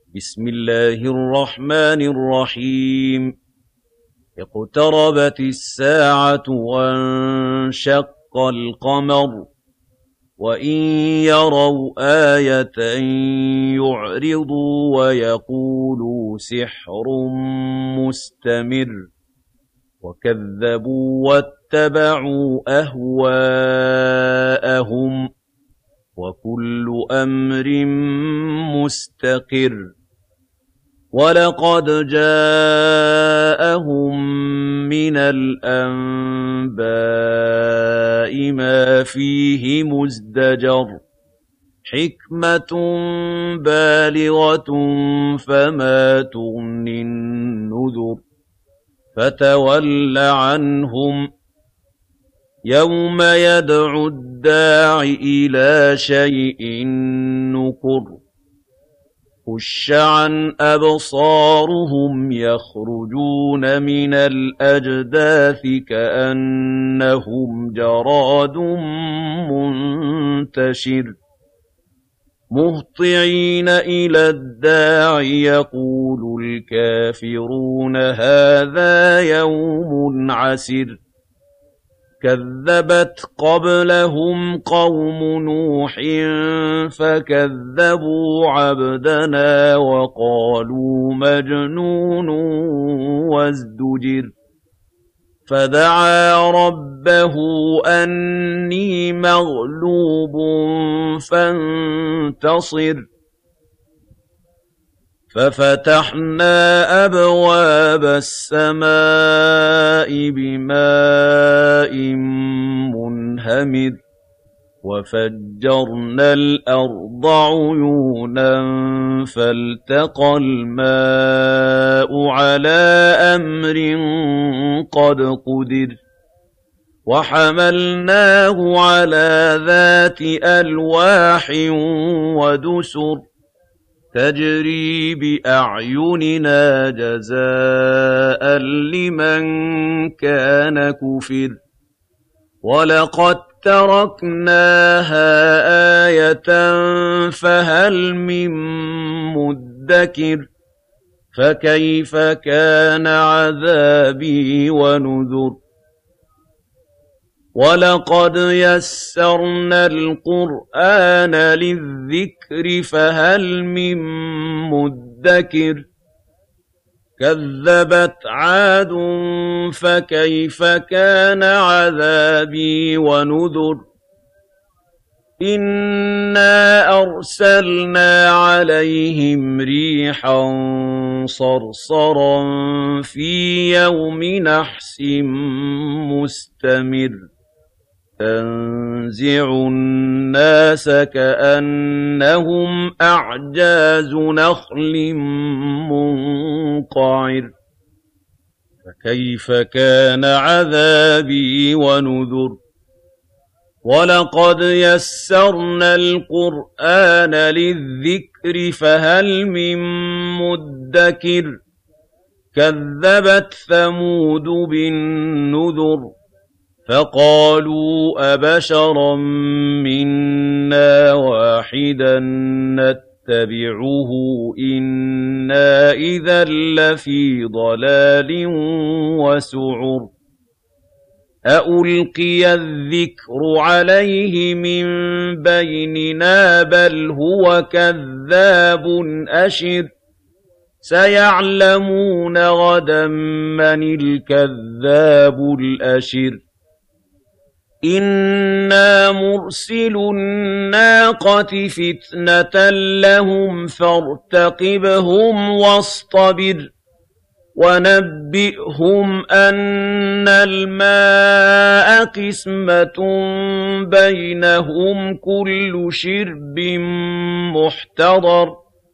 بسم الله الرحمن الرحيم اقتربت الساعة وانشق القمر وإن يروا آية يعرضوا ويقولوا سحر مستمر وكذبوا واتبعوا أهواءهم وكل أمر مستقر ولقد جاءهم من الأنباء ما فيه مزدجر حكمة بالغة فما تغني النذر فتول عنهم يوم يدعو الداع إلى شيء نكر خش عن أبصارهم يخرجون من الأجداث كأنهم جراد منتشر مهطعين إلى الداع يقول الكافرون هذا يوم عسر كذبت قبلهم قوم نوح فكذبوا عبدنا وقالوا مجنون وازدجر فدعا ربه أني مغلوب فانتصر ففتحنا أبواب السماء بماء منهمر وفجرنا الأرض عيونا فالتقى الماء على أمر قد قدر وحملناه على ذات ألواح ودسر تجري بأعيننا جزاء لمن كان كفر ولقد تركناها آية فهل من مدكر فكيف كان عذابي ونذر ولقد يسرنا القرآن للذكر فهل من مدكر كذبت عاد فكيف كان عذابي ونذر إنا أرسلنا عليهم ريحا صرصرا في يوم نحس مستمر تنزع الناس كأنهم أعجاز نخل منقعر فكيف كان عذابي ونذر ولقد يسرنا القرآن للذكر فهل من مدكر كذبت ثمود بالنذر فقالوا أبشرا منا واحدا نتبعه إنا إذا لفي ضلال وسعر أألقي الذكر عليه من بيننا بل هو كذاب أشر سيعلمون غدا من الكذاب الأشر إنا مرسل الناقة فتنة لهم فارتقبهم واصطبر ونبئهم أن الماء قسمة بينهم كل شرب محتضر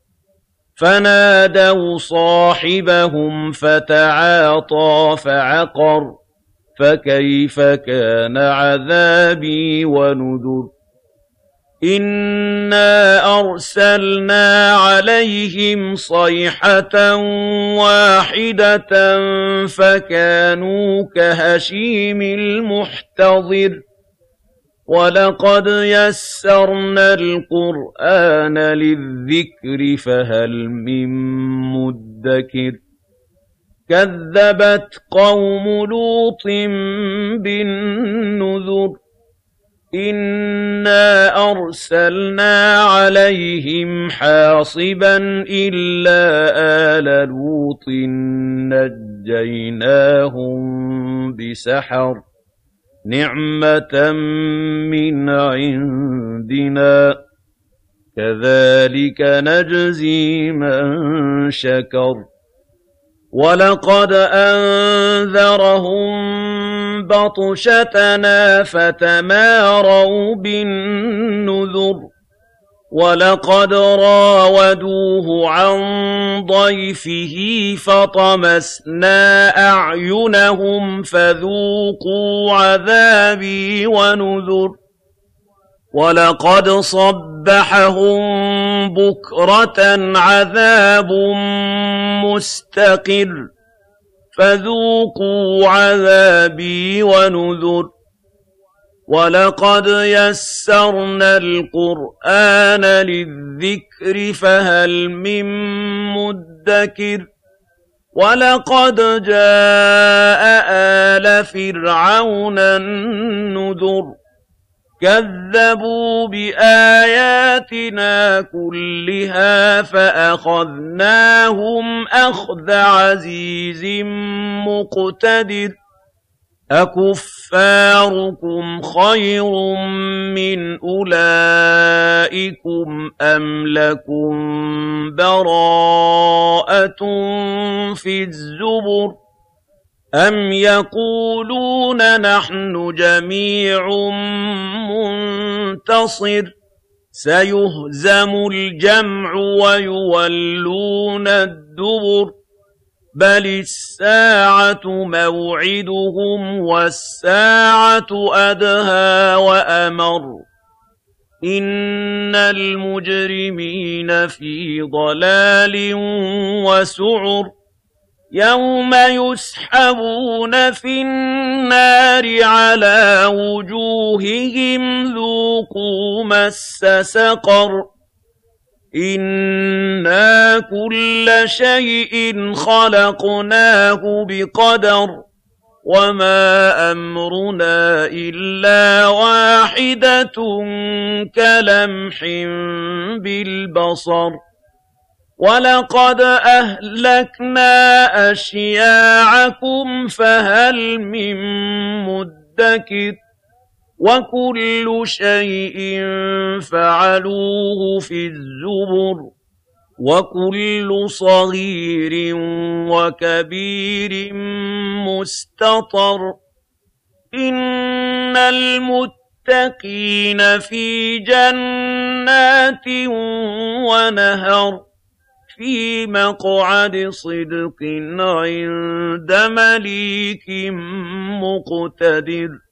فنادوا صاحبهم فتعاطى فعقر فكيف كان عذابي ونذر إنا أرسلنا عليهم صيحة واحدة فكانوا كهشيم المحتضر وَلَقَدْ يَسَّرْنَا الْقُرْآنَ لِلذِّكْرِ فَهَلْ مِن مُّدَّكِرٍ كَذَّبَتْ قَوْمُ لُوطٍ بِالنُّذُرِ إِنَّا أَرْسَلْنَا عَلَيْهِمْ حَاصِبًا إِلَّا آلَ لُوطٍ نَجَّيْنَاهُم بِسَحَرٍ نِعْمَةً مِّنْ عِندِنَا كَذَلِكَ نَجْزِي مَن شَكَرَ وَلَقَدْ أَنذَرَهُم بَطْشَتَنَا فَتَمَارَوْا بِالنُّذُرِ وَلَقَدْ رَاوَدُوهُ عَن ضَيْفِهِ فَطَمَسْنَا أَعْيُنَهُمْ فَذُوقُوا عَذَابِي وَنُذُرِ وَلَقَدْ صَبَّحَهُم بُكْرَةً عَذَابٌ مُّسْتَقِرٌّ فَذُوقُوا عَذَابِي وَنُذُرِ وَلَقَدْ يَسَّرْنَا الْقُرْآنَ لِلذِّكْرِ فَهَلْ مِن مُّدَّكِرٍ وَلَقَدْ جَاءَ آلَ فِرْعَوْنَ النُّذُرُ كَذَّبُوا بِآيَاتِنَا كُلِّهَا فَأَخَذْنَاهُمْ أَخْذَ عَزِيزٍ مُّقْتَدِرٍ أَكُفَّارُكُمْ خَيْرٌ مِّنْ أُولَٰئِكُمْ أَمْ لَكُمْ بَرَاءَةٌ فِي الزُّبُرِ أَمْ يَقُولُونَ نَحْنُ جَمِيعٌ مُّنتَصِرٌ سَيُهْزَمُ الْجَمْعُ وَيُوَلُّونَ الدُّبُرَ بَلِ السَّاعَةُ مَوْعِدُهُمْ وَالسَّاعَةُ أَدْهَىٰ وَأَمَرُّ إِنَّ الْمُجْرِمِينَ فِي ضَلَالٍ وَسُعُرٍ يَوْمَ يُسْحَبُونَ فِي النَّارِ عَلَىٰ وُجُوهِهِمْ ذُوقُوا مَسَّ سَقَرَ إِنَّا كُلَّ شَيْءٍ خَلَقْنَاهُ بِقَدَرٍ وَمَا أَمْرُنَا إِلَّا وَاحِدَةٌ كَلَمْحٍ بِالْبَصَرِ وَلَقَدْ أَهْلَكْنَا أَشْيَاعَكُمْ فَهَلْ مِن مُّدَّكِرٍ وَكُلُّ شَيْءٍ فَعَلُوهُ فِي الزُّبُرِ وَكُلُّ صَغِيرٍ وَكَبِيرٍ مُّسْتَطَرٌ إِنَّ الْمُتَّقِينَ فِي جَنَّاتٍ وَنَهَرٍ فِي مَقْعَدِ صِدْقٍ عِندَ مَلِيكٍ مُّقْتَدِرٍ